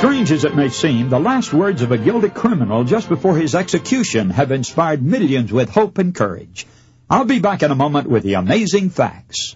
Strange as it may seem, the last words of a guilty criminal just before his execution have inspired millions with hope and courage. I'll be back in a moment with the amazing facts.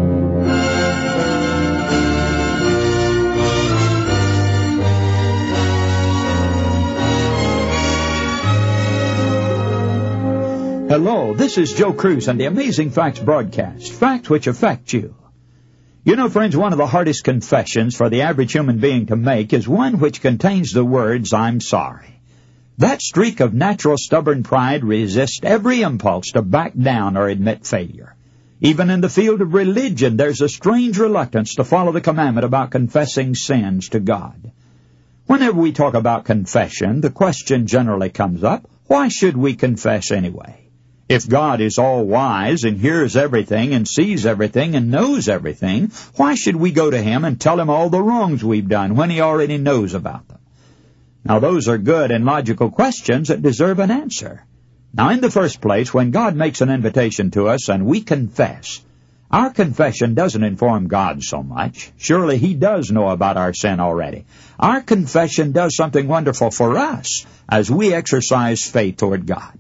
Hello, this is Joe Cruz and the Amazing Facts broadcast, facts which affect you. You know, friends, one of the hardest confessions for the average human being to make is one which contains the words, "I'm sorry." That streak of natural stubborn pride resists every impulse to back down or admit failure. Even in the field of religion, there's a strange reluctance to follow the commandment about confessing sins to God. Whenever we talk about confession, the question generally comes up, why should we confess anyway? If God is all-wise and hears everything and sees everything and knows everything, why should we go to Him and tell Him all the wrongs we've done when He already knows about them? Now, those are good and logical questions that deserve an answer. Now, in the first place, when God makes an invitation to us and we confess, our confession doesn't inform God so much. Surely He does know about our sin already. Our confession does something wonderful for us as we exercise faith toward God.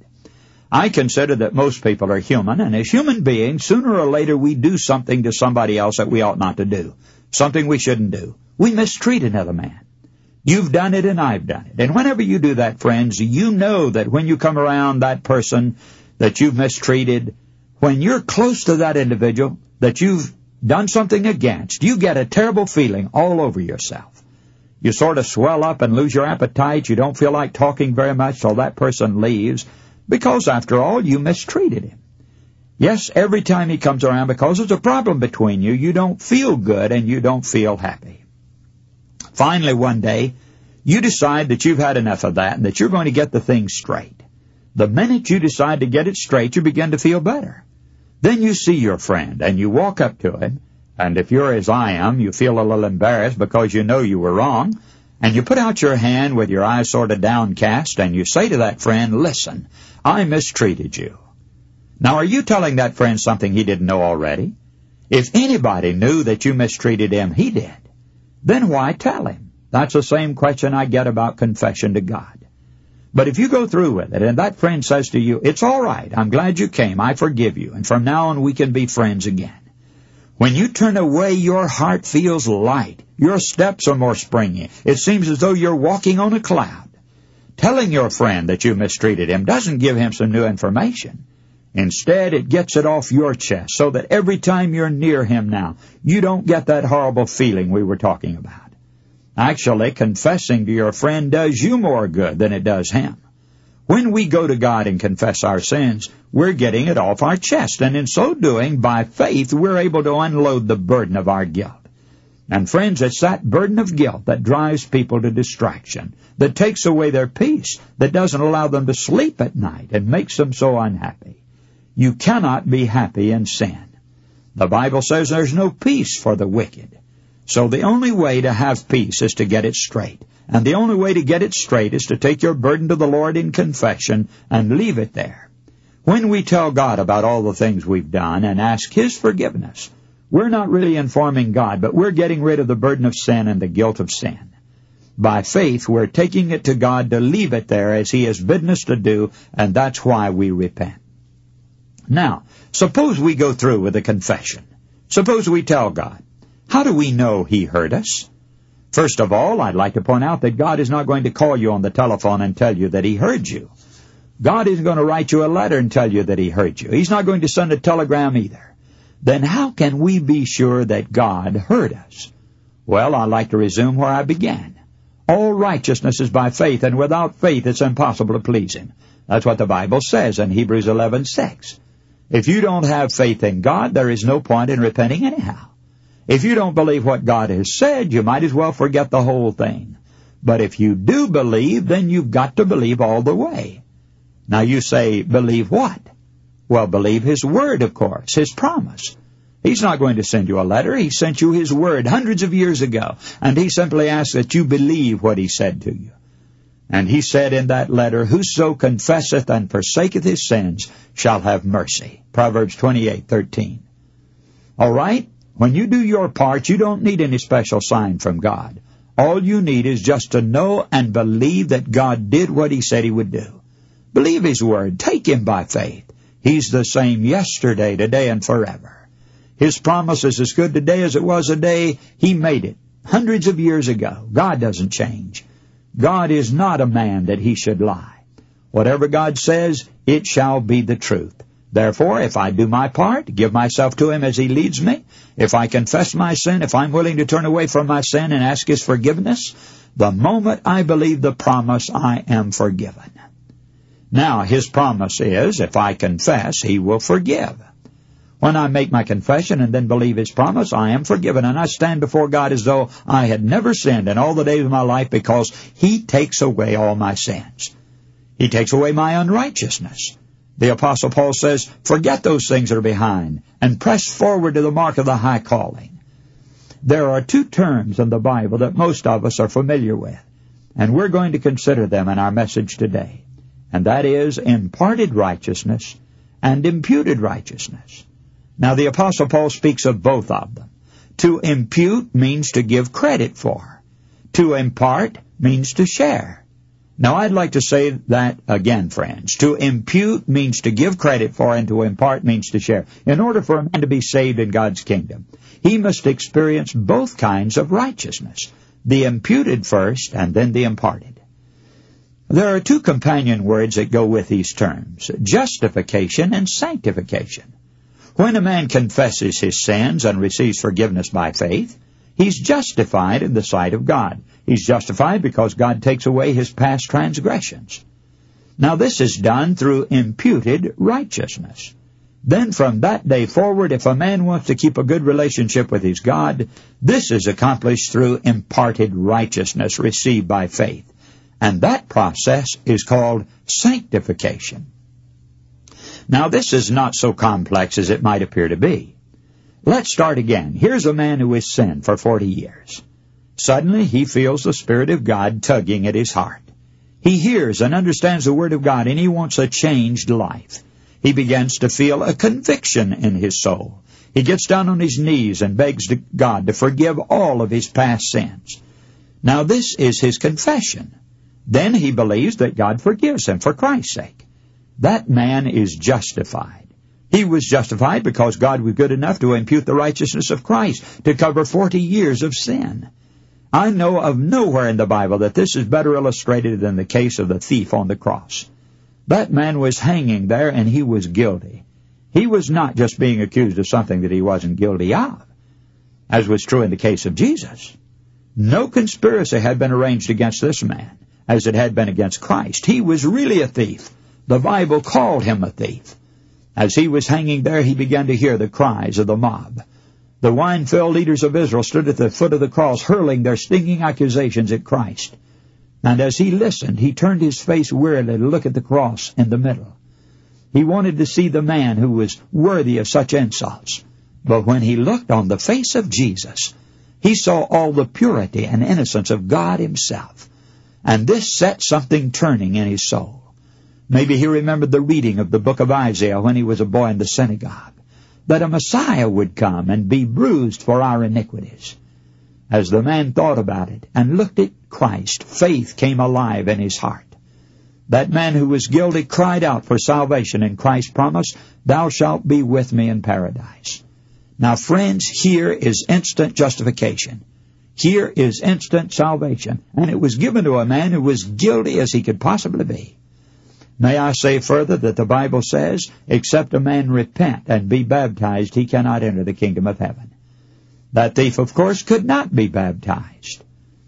I consider that most people are human, and as human beings, sooner or later we do something to somebody else that we ought not to do, something we shouldn't do. We mistreat another man. You've done it and I've done it. And whenever you do that, friends, you know that when you come around that person that you've mistreated, when you're close to that individual that you've done something against, you get a terrible feeling all over yourself. You sort of swell up and lose your appetite. You don't feel like talking very much till that person leaves. Because, after all, you mistreated him. Yes, every time he comes around, because there's a problem between you, you don't feel good and you don't feel happy. Finally, one day, you decide that you've had enough of that and that you're going to get the thing straight. The minute you decide to get it straight, you begin to feel better. Then you see your friend and you walk up to him, and if you're as I am, you feel a little embarrassed because you know you were wrong, and you put out your hand with your eyes sort of downcast, and you say to that friend, "Listen, I mistreated you." Now, are you telling that friend something he didn't know already? If anybody knew that you mistreated him, he did. Then why tell him? That's the same question I get about confession to God. But if you go through with it, and that friend says to you, "It's all right, I'm glad you came, I forgive you, and from now on we can be friends again." When you turn away, your heart feels light. Your steps are more springy. It seems as though you're walking on a cloud. Telling your friend that you mistreated him doesn't give him some new information. Instead, it gets it off your chest so that every time you're near him now, you don't get that horrible feeling we were talking about. Actually, confessing to your friend does you more good than it does him. When we go to God and confess our sins, we're getting it off our chest, and in so doing, by faith, we're able to unload the burden of our guilt. And friends, it's that burden of guilt that drives people to distraction, that takes away their peace, that doesn't allow them to sleep at night and makes them so unhappy. You cannot be happy in sin. The Bible says there's no peace for the wicked. So the only way to have peace is to get it straight. And the only way to get it straight is to take your burden to the Lord in confession and leave it there. When we tell God about all the things we've done and ask His forgiveness, we're not really informing God, but we're getting rid of the burden of sin and the guilt of sin. By faith, we're taking it to God to leave it there as He has bidden us to do, and that's why we repent. Now, suppose we go through with a confession. Suppose we tell God. How do we know He heard us? First of all, I'd like to point out that God is not going to call you on the telephone and tell you that He heard you. God isn't going to write you a letter and tell you that He heard you. He's not going to send a telegram either. Then how can we be sure that God heard us? Well, I'd like to resume where I began. All righteousness is by faith, and without faith it's impossible to please Him. That's what the Bible says in Hebrews 11:6. If you don't have faith in God, there is no point in repenting anyhow. If you don't believe what God has said, you might as well forget the whole thing. But if you do believe, then you've got to believe all the way. Now you say, believe what? Well, believe His Word, of course, His promise. He's not going to send you a letter. He sent you His Word hundreds of years ago, and He simply asks that you believe what He said to you. And He said in that letter, "Whoso confesseth and forsaketh his sins shall have mercy." Proverbs 28:13. All right? When you do your part, you don't need any special sign from God. All you need is just to know and believe that God did what He said He would do. Believe His Word. Take Him by faith. He's the same yesterday, today, and forever. His promise is as good today as it was the day He made it, hundreds of years ago. God doesn't change. God is not a man that He should lie. Whatever God says, it shall be the truth. Therefore, if I do my part, give myself to Him as He leads me, if I confess my sin, if I'm willing to turn away from my sin and ask His forgiveness, the moment I believe the promise, I am forgiven. Now, His promise is, if I confess, He will forgive. When I make my confession and then believe His promise, I am forgiven, and I stand before God as though I had never sinned in all the days of my life, because He takes away all my sins. He takes away my unrighteousness. The Apostle Paul says, forget those things that are behind, and press forward to the mark of the high calling. There are two terms in the Bible that most of us are familiar with, and we're going to consider them in our message today. And that is imparted righteousness and imputed righteousness. Now, the Apostle Paul speaks of both of them. To impute means to give credit for. To impart means to share. Now, I'd like to say that again, friends. To impute means to give credit for, and to impart means to share. In order for a man to be saved in God's kingdom, he must experience both kinds of righteousness, the imputed first and then the imparted. There are two companion words that go with these terms, justification and sanctification. When a man confesses his sins and receives forgiveness by faith, he's justified in the sight of God. He's justified because God takes away his past transgressions. Now, this is done through imputed righteousness. Then from that day forward, if a man wants to keep a good relationship with his God, this is accomplished through imparted righteousness received by faith. And that process is called sanctification. Now, this is not so complex as it might appear to be. Let's start again. Here's a man who has sinned for 40 years. Suddenly, he feels the Spirit of God tugging at his heart. He hears and understands the Word of God, and he wants a changed life. He begins to feel a conviction in his soul. He gets down on his knees and begs God to forgive all of his past sins. Now, this is his confession. Then he believes that God forgives him for Christ's sake. That man is justified. He was justified because God was good enough to impute the righteousness of Christ to cover 40 years of sin. I know of nowhere in the Bible that this is better illustrated than the case of the thief on the cross. That man was hanging there, and he was guilty. He was not just being accused of something that he wasn't guilty of, as was true in the case of Jesus. No conspiracy had been arranged against this man, as it had been against Christ. He was really a thief. The Bible called him a thief. As he was hanging there, he began to hear the cries of the mob. The wine-filled leaders of Israel stood at the foot of the cross, hurling their stinging accusations at Christ. And as he listened, he turned his face wearily to look at the cross in the middle. He wanted to see the man who was worthy of such insults. But when he looked on the face of Jesus, he saw all the purity and innocence of God Himself. And this set something turning in his soul. Maybe he remembered the reading of the book of Isaiah when he was a boy in the synagogue, that a Messiah would come and be bruised for our iniquities. As the man thought about it and looked at Christ, faith came alive in his heart. That man who was guilty cried out for salvation, and Christ promised, "Thou shalt be with me in paradise." Now, friends, here is instant justification. Here is instant salvation, and it was given to a man who was guilty as he could possibly be. May I say further that the Bible says, except a man repent and be baptized, he cannot enter the kingdom of heaven. That thief, of course, could not be baptized.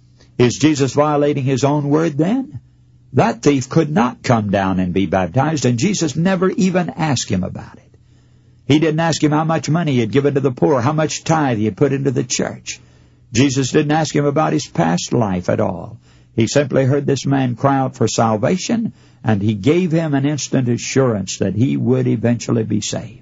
Is Jesus violating His own word then? That thief could not come down and be baptized, and Jesus never even asked him about it. He didn't ask him how much money he had given to the poor, how much tithe he had put into the church. Jesus didn't ask him about his past life at all. He simply heard this man cry out for salvation, and He gave him an instant assurance that he would eventually be saved.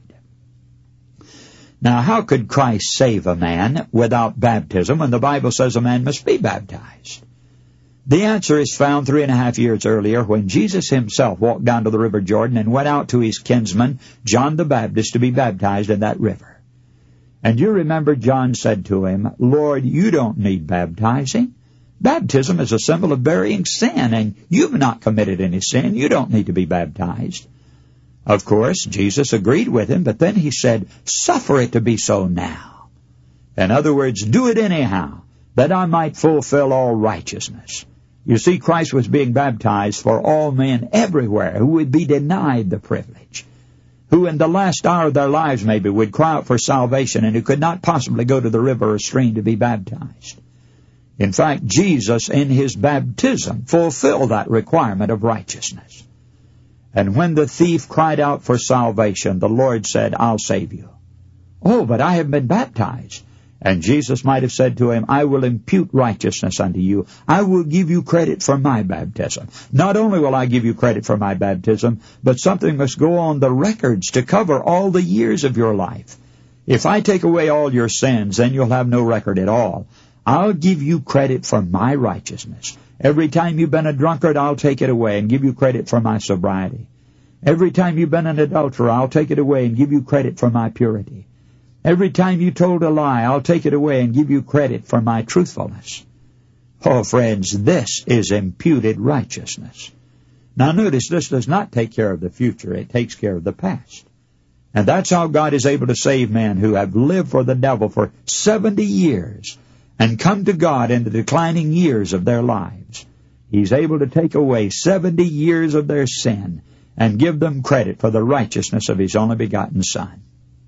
Now, how could Christ save a man without baptism when the Bible says a man must be baptized? The answer is found 3.5 years earlier when Jesus Himself walked down to the River Jordan and went out to his kinsman, John the Baptist, to be baptized in that river. And you remember John said to him, "Lord, you don't need baptizing. Baptism is a symbol of burying sin, and you've not committed any sin. You don't need to be baptized. Of course, Jesus agreed with him, but then he said, suffer it to be so now. In other words, do it anyhow, that I might fulfill all righteousness. You see, Christ was being baptized for all men everywhere who would be denied the privilege, who in the last hour of their lives maybe would cry out for salvation and who could not possibly go to the river or stream to be baptized. In fact, Jesus in his baptism fulfilled that requirement of righteousness. And when the thief cried out for salvation, the Lord said, I'll save you. Oh, but I haven't been baptized. And Jesus might have said to him, I will impute righteousness unto you. I will give you credit for my baptism. Not only will I give you credit for my baptism, but something must go on the records to cover all the years of your life. If I take away all your sins, then you'll have no record at all. I'll give you credit for my righteousness. Every time you've been a drunkard, I'll take it away and give you credit for my sobriety. Every time you've been an adulterer, I'll take it away and give you credit for my purity. Every time you told a lie, I'll take it away and give you credit for my truthfulness. Oh, friends, this is imputed righteousness. Now notice, this does not take care of the future. It takes care of the past. And that's how God is able to save men who have lived for the devil for 70 years and come to God in the declining years of their lives. He's able to take away 70 years of their sin and give them credit for the righteousness of his only begotten Son.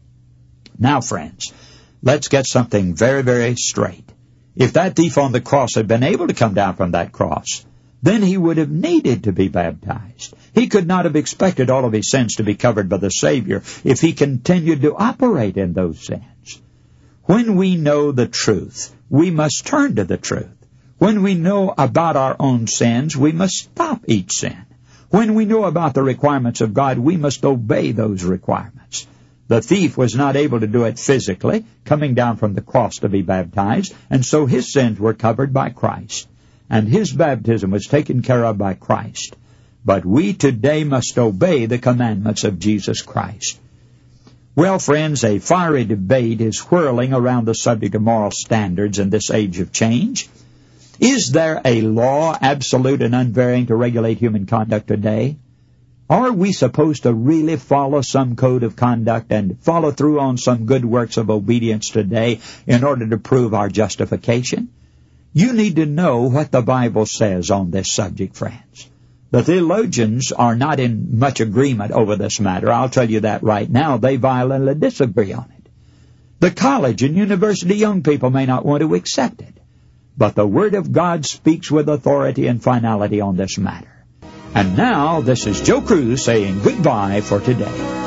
Now, friends, let's get something very, very straight. If that thief on the cross had been able to come down from that cross, then he would have needed to be baptized. He could not have expected all of his sins to be covered by the Savior if he continued to operate in those sins. When we know the truth, we must turn to the truth. When we know about our own sins, we must stop each sin. When we know about the requirements of God, we must obey those requirements. The thief was not able to do it physically, coming down from the cross to be baptized, and so his sins were covered by Christ, and his baptism was taken care of by Christ. But we today must obey the commandments of Jesus Christ. Well, friends, a fiery debate is whirling around the subject of moral standards in this age of change. Is there a law, absolute and unvarying, to regulate human conduct today? Are we supposed to really follow some code of conduct and follow through on some good works of obedience today in order to prove our justification? You need to know what the Bible says on this subject, friends. The theologians are not in much agreement over this matter. I'll tell you that right now. They violently disagree on it. The college and university young people may not want to accept it. But the Word of God speaks with authority and finality on this matter. And now, this is Joe Cruz saying goodbye for today.